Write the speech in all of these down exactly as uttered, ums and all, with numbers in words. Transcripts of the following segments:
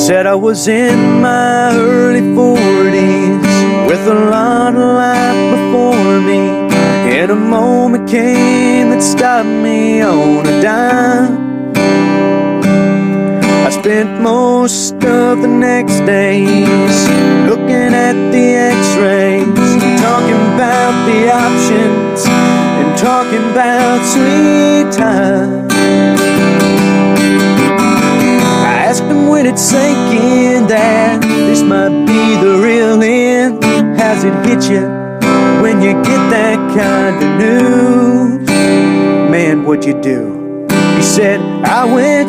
said I was in my early forties with a lot of life before me, and a moment came that stopped me on a dime. I spent most of the next days looking at the x-rays, talking about the options and talking about sweet time. I asked him when it sank in that this might be the real end. How's it hit you when you get that kind of news? Man, what'd you do? He said, I went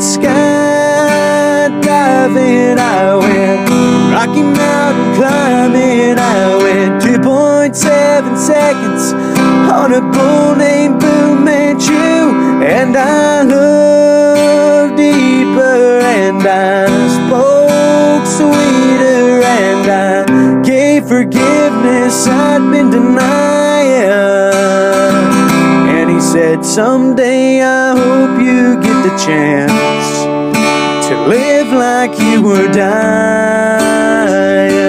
skydiving, I went Rocky Mountain climbing, I went two point seven seconds on a bull named Fu Manchu, and I loved deeper, and I spoke sweeter, and I gave forgiveness I'd been denying. And he said, someday I hope you get the chance to live like you were dying.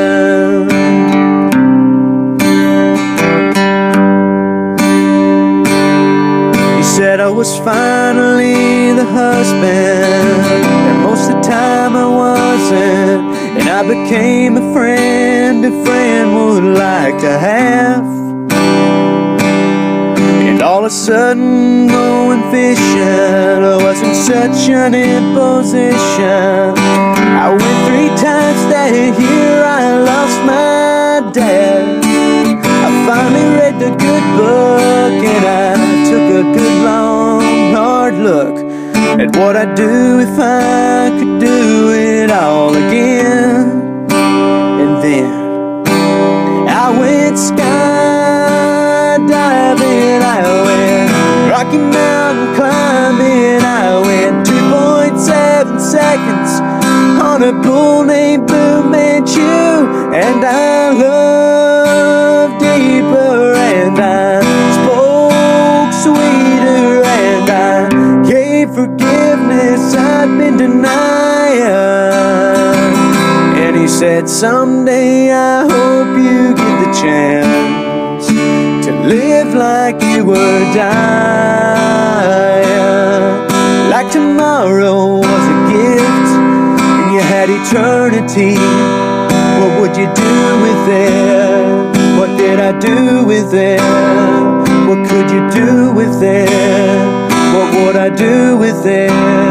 He said I was finally the husband, and most of the time I wasn't, and I became a friend a friend would like to have. And all of a sudden going fishing wasn't such an imposition. I went three times that year, I lost my dad. I finally read the good book, and I took a good long hard look at what I'd do if I could do it all again. And then I went skydiving, I went Rocky Mountain climbing, I went two point seven seconds on a bull named Fu Manchu, and I loved deeper, and I spoke sweeter, and I gave forgiveness I'd been denying. And he said, someday I hope you get the chance to live like you were dying. Like tomorrow was a gift and you had eternity, what would you do with it? What did I do with it? What could you do with it? What would I do with it?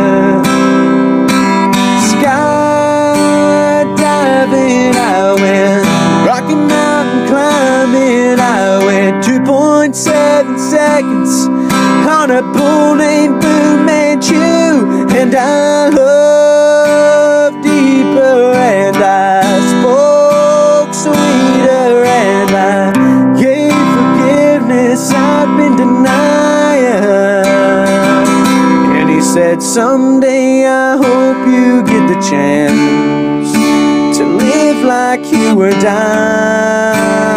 Skydiving, I went Rocky Mountain climbing, I went two point seven seconds on a bull named Fu Manchu, and I loved deeper, and I spoke sweeter, and I gave forgiveness I'd been denying. And he said, someday I hope you get the chance to live like you were dying.